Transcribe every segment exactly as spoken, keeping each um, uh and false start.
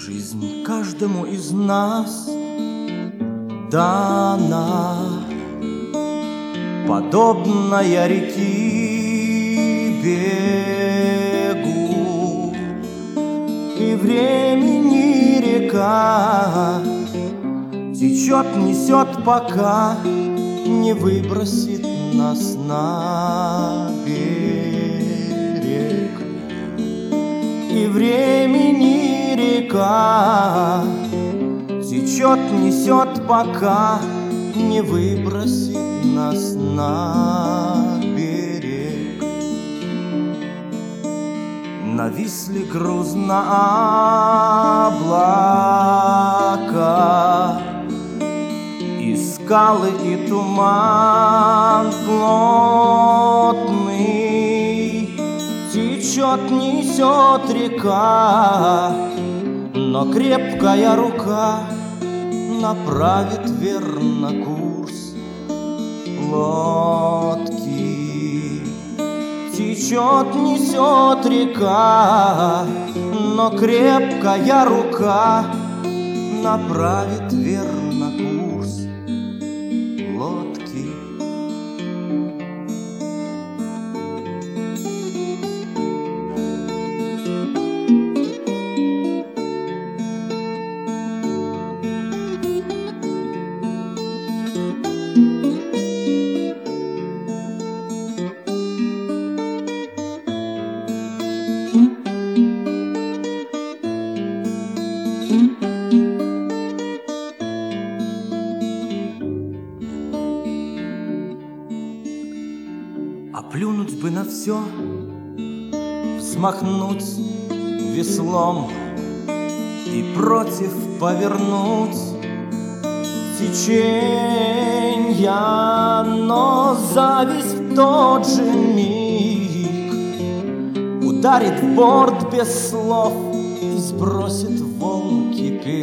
Жизнь каждому из нас дана, подобная реки бегу, и времени река течет, несет, пока не выбросит нас на берег. И времени река течет, несет, пока не выбросит нас на берег. Нависли грузно облака, и скалы, и туман плотный. Течет, несет река, но крепкая рука направит верно курс лодки. Течет, несет река, но крепкая рука направит верно курс лодки. А плюнуть бы на все, взмахнуть веслом и против повернуть теченья, но зависть в тот же миг ударит в борт без слов и сбросит в волн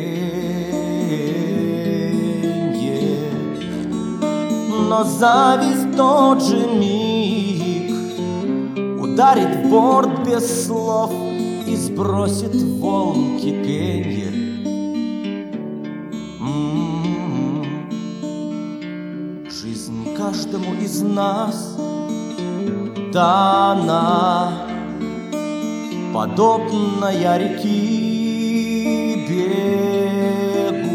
кипенье. Но зависть в тот же миг ударит в борт без слов и сбросит в волн кипенье. М-м-м. Жизнь каждому из нас дана, подобная реки бегу.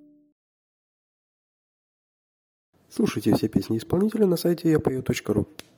Слушайте все песни исполнителя на сайте я пою точка ру.